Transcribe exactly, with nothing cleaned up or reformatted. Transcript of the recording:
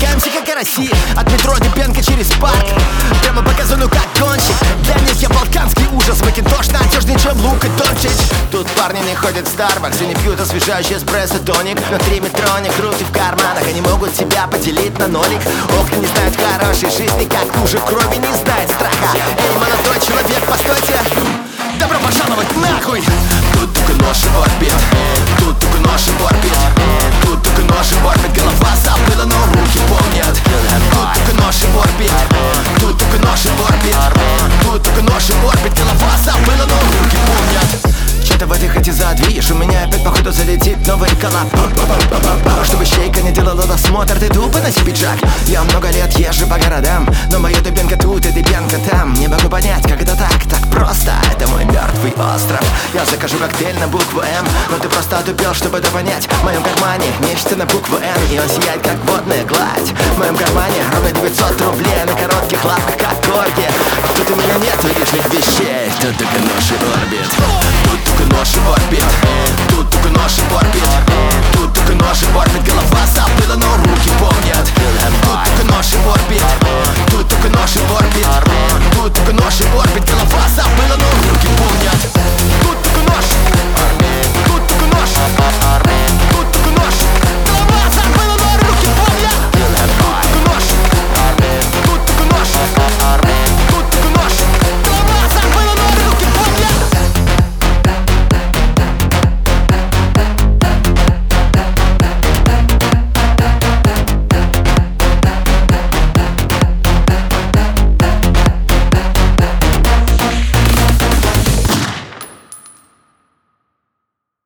Пересекаемся, как караси, от метро Дебенко через парк. Прямо по газону, как гонщик. Для них я балканский ужас. Макинтош надежнее, чем Лука Дончич. Тут парни не ходят в Starbucks и не пьют освежающий эспрессо тоник. Внутри метроник, руки в карманах. Они могут себя поделить на нолик. Окна не знают хорошей жизни, как лужа крови не знает страха. Эй, молодой человек, постойте! Добро пожаловать нахуй! Тут только нож и орбит. Тут только нож и орбит. Тут только нож и орбит. Голова забыла, но руки помнят. Тут только нож и орбит. Тут только нож и орбит. Тут только нож и орбит. Голова забыла, но руки помнят. Что-то в этих эти задвижешь. У меня опять походу залетит новый коллап. Чтобы щейка не делала досмотр, ты тупо носи пиджак. Я много лет езжу по городам, но моя дубинка тут и дубинка там. Не могу понять, как это так, так просто. Это мой мертвый остров. Я закажу коктейль на букву М, но ты просто отупел, чтобы это понять. В моем кармане нечто на букву Н, и он сияет, как водная гладь. В моем кармане ровно девятьсот рублей на коротких лапках, как корги. Тут у меня нету лишних вещей. Тут только нож и орбит. Тут только нож и орбит. Тут только нож и орбит. Тут только нож и орбит. Голова забыла, но руки помнят. Тут только нож